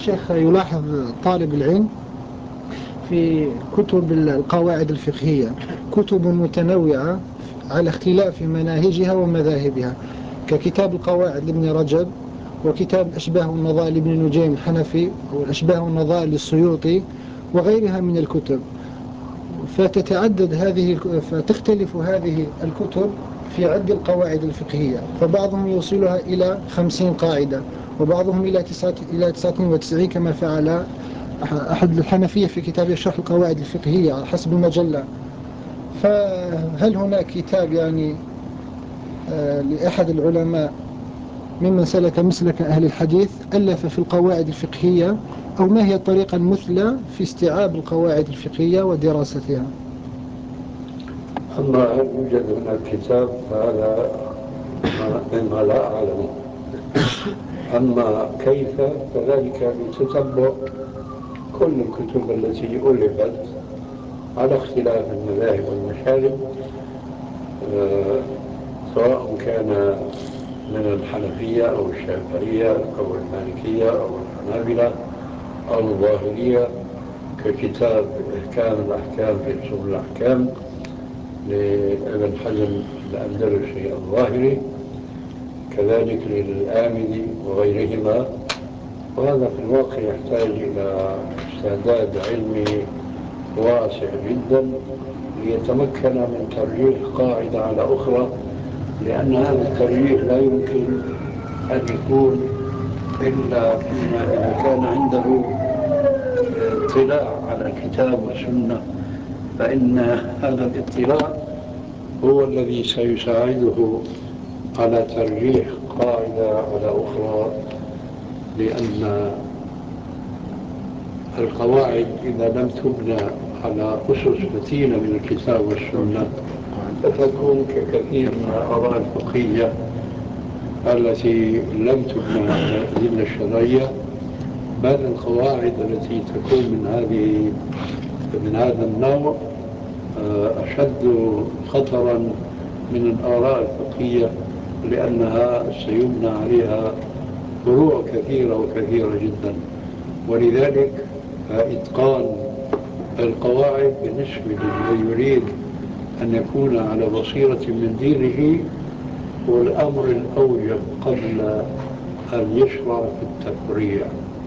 الشيخ يلاحظ طالب العلم في كتب القواعد الفقهية كتب متنوعة على اختلاف مناهجها ومذاهبها، ككتاب القواعد لابن رجب، وكتاب الأشباه والنظائر لابن نجيم الحنفي، والأشباه والنظائر للسيوطي، وغيرها من الكتب. فتختلف هذه الكتب في عد القواعد الفقهية، فبعضهم يوصلها إلى 50 قاعدة، وبعضهم إلى 99 كما فعل أحد الحنفية في كتاب شرح القواعد الفقهية على حسب المجلة. فهل هناك كتاب لأحد العلماء ممن سلك مسلك أهل الحديث ألف في القواعد الفقهية، أو ما هي الطريقة المثلى في استيعاب القواعد الفقهية ودراستها؟ أما هل يوجد هناك كتاب فهذا مما لا أعلمه. أما كيف فذلك بتتبع كل الكتب التي ألفت على اختلاف المذاهب والمشارب، سواء كان من الحنفية أو الشافعية أو المالكية أو الحنابلة أو الظاهرية، ككتاب إحكام الأحكام في أصول الأحكام لابن حزم الأندلسي الظاهري، كذلك للآمدي وغيرهما. وهذا في الواقع يحتاج إلى استعداد علمي واسع جدا ليتمكن من ترجيح قاعدة على أخرى، لأن هذا الترجيح لا يمكن أن يكون إلا فيما إذا كان عنده اطلاع على الكتاب والسنة، فإن هذا الاطلاع هو الذي سيساعده على ترجيح قاعدة على أخرى، لأن القواعد إذا لم تبنى على أسس متينة من الكتاب والسنة فتكون ككثير من الآراء الفقهية التي لم تبنى على الأدلة الشرعية، بل القواعد التي تكون من هذا النوع أشد خطرا من الآراء الفقهية، لأنها سيبنى عليها فروع كثيرة وكثيرة جدا. ولذلك إتقان القواعد بالنسبة لمن يريد أن يكون على بصيرة من دينه هو الأمر الأوجب قبل أن يشرع في التفريع.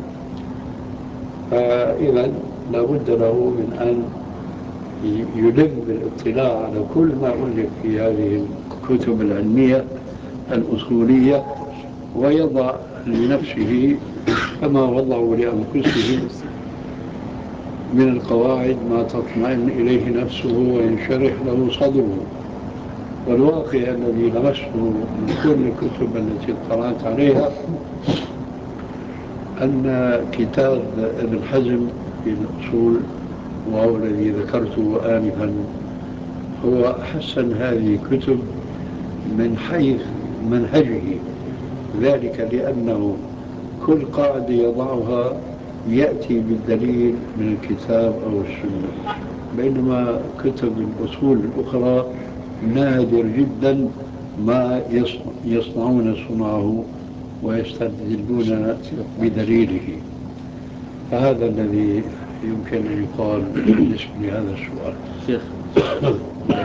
فإذا لابد له من أن يلم بالاطلاع على كل ما ألف في هذه الكتب العلمية الأصولية، ويضع لنفسه كما وضعوا لأنفسهم من القواعد ما تطمئن إليه نفسه وينشرح له صدره. والواقع الذي لمسته من كل الكتب التي اطلعت عليها أن كتاب ابن حزم في الأصول، وهو الذي ذكرته آنفا، هو أحسن هذه الكتب من حيث منهجه، ذلك لأنه كل قاعدة يضعها يأتي بالدليل من الكتاب أو السنة، بينما كتب الأصول الأخرى نادر جدا ما يصنعون صنعه ويستدلون بدليله. فهذا الذي يمكن أن يقال بالنسبة لهذا السؤال. شيخ،